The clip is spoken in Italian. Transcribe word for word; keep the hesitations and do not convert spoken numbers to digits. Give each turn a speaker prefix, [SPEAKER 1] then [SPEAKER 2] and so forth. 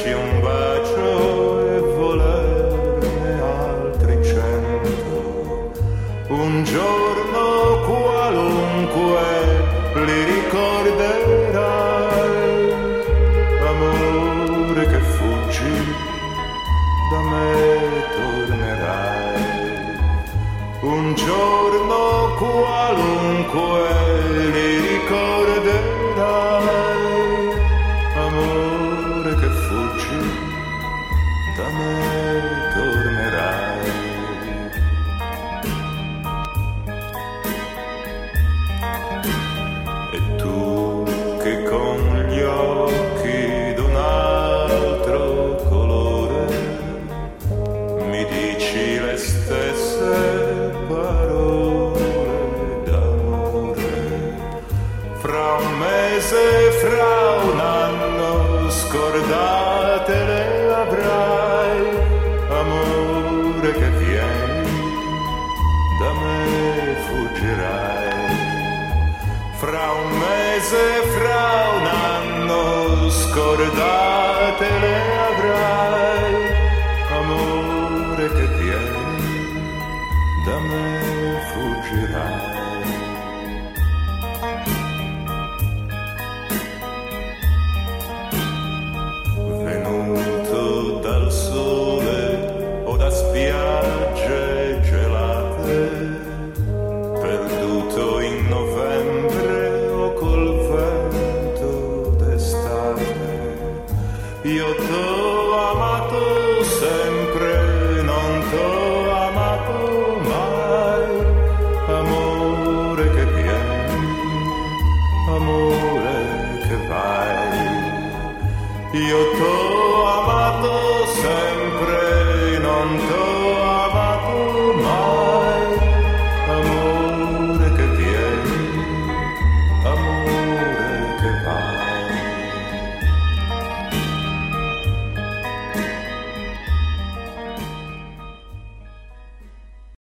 [SPEAKER 1] darci un bacio e volerne altri cento. Un giorno qualunque li ricorderai, amore che fuggi, da me tornerai. Un giorno qualunque li ricorderai, amore che fuggi, da me tornerai. E tu che con gli occhi d'un altro colore mi dici le stesse parole d'amore, fra un mese, fra un anno scordate le avrai, amore che vieni, da me fuggirai. Fra un mese, fra un anno scordate le avrai, amore che vieni, da me fuggirai. Venuto dal sole o da spiagge gelate, perduto in novembre o col vento d'estate, io torno